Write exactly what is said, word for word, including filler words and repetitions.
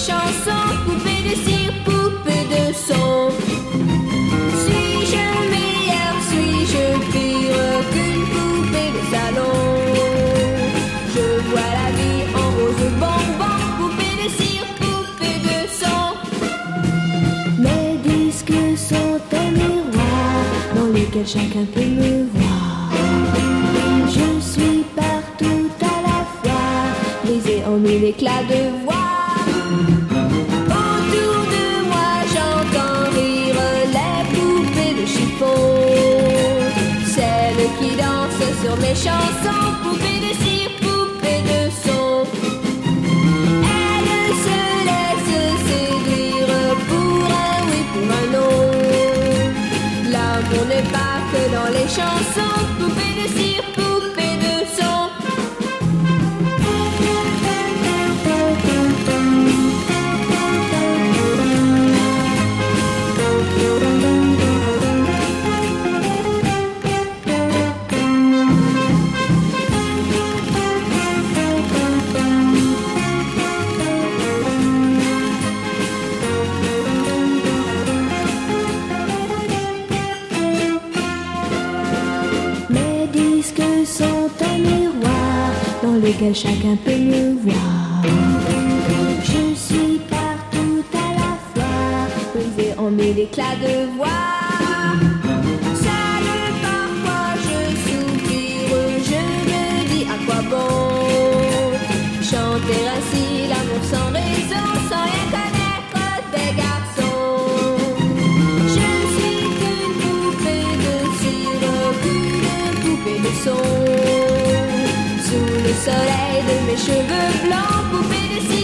chansons, poupée de cire, poupée de son. Suis-je meilleure, suis-je pire qu'une poupée de salon? Je vois la vie en rose bonbon, poupée de cire, poupée de son. Mes disques sont un miroir dans lequel chacun peut me voir. Je suis partout à la fois, brisée en mille éclats de voix. Autour de moi j'entends rire les poupées de chiffon, celles qui dansent sur mes chansons, poupées de cire, poupées de son. Elles se laissent séduire pour un oui, pour un non. L'amour n'est pas que dans les chansons, poupées de cire, poupées de son. Mes disques sont un miroir dans lequel chacun peut me voir. Je suis partout à la fois, brisée en mille éclats de voix. Seule parfois je soupire, je me dis à quoi bon chanter ainsi l'amour sans raison, sans rien connaître des garçons. Je ne suis qu'une poupée de cire, qu'une poupée de son. Sous le soleil de mes cheveux blancs, poupée de cire.